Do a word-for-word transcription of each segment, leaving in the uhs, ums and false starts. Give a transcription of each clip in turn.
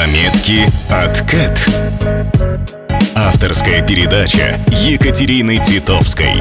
Заметки от Кэт. Авторская передача Екатерины Титовской.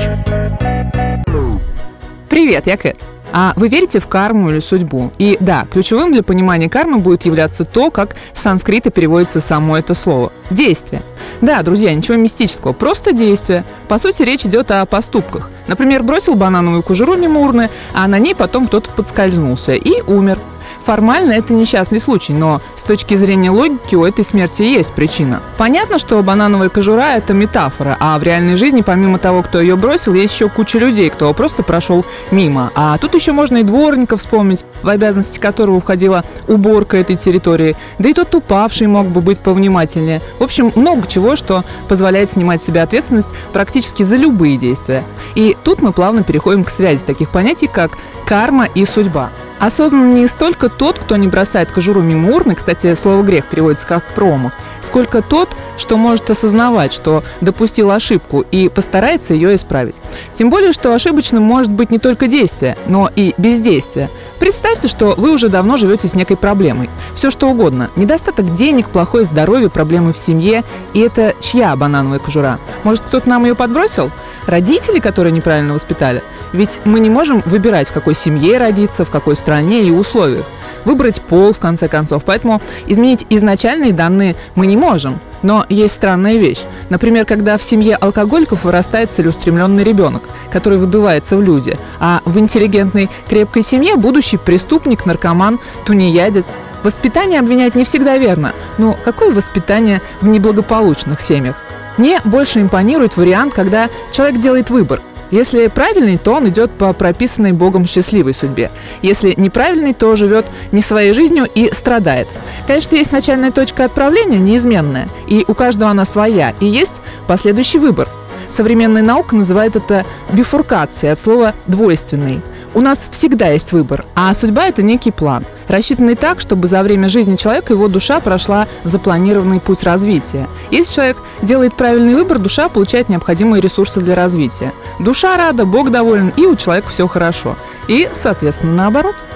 Привет, я Кэт. А вы верите в карму или судьбу? И да, ключевым для понимания кармы будет являться то, как с санскрита переводится само это слово – действие. Да, друзья, ничего мистического, просто действие. По сути, речь идет о поступках. Например, бросил банановую кожуру мимо урны, а на ней потом кто-то подскользнулся и умер. Формально это несчастный случай, но с точки зрения логики у этой смерти есть причина. Понятно, что банановая кожура – это метафора, а в реальной жизни помимо того, кто ее бросил, есть еще куча людей, кто просто прошел мимо. А тут еще можно и дворника вспомнить, в обязанности которого входила уборка этой территории, да и тот упавший мог бы быть повнимательнее. В общем, много чего, что позволяет снимать с себя ответственность практически за любые действия. И тут мы плавно переходим к связи таких понятий, как карма и судьба. Осознанно не столько тот, кто не бросает кожуру мимо урны, кстати, слово «грех» переводится как «промах», сколько тот, что может осознавать, что допустил ошибку и постарается ее исправить. Тем более, что ошибочным может быть не только действие, но и бездействие. Представьте, что вы уже давно живете с некой проблемой. Все что угодно. Недостаток денег, плохое здоровье, проблемы в семье. И это чья банановая кожура? Может, кто-то нам ее подбросил? Родители, которые неправильно воспитали? Ведь мы не можем выбирать, в какой семье родиться, в какой стране и условиях. Выбрать пол, в конце концов. Поэтому изменить изначальные данные мы не можем. Но есть странная вещь. Например, когда в семье алкоголиков вырастает целеустремленный ребенок, который выбивается в люди, а в интеллигентной, крепкой семье будущий преступник, наркоман, тунеядец. Воспитание обвинять не всегда верно. Но какое воспитание в неблагополучных семьях? Мне больше импонирует вариант, когда человек делает выбор. Если правильный, то он идет по прописанной Богом счастливой судьбе. Если неправильный, то живет не своей жизнью и страдает. Конечно, есть начальная точка отправления, неизменная, и у каждого она своя, и есть последующий выбор. Современная наука называет это бифуркацией от слова «двойственный». У нас всегда есть выбор, а судьба – это некий план, рассчитанный так, чтобы за время жизни человека его душа прошла запланированный путь развития. Если человек делает правильный выбор, душа получает необходимые ресурсы для развития. Душа рада, Бог доволен, и у человека все хорошо. И, соответственно, наоборот.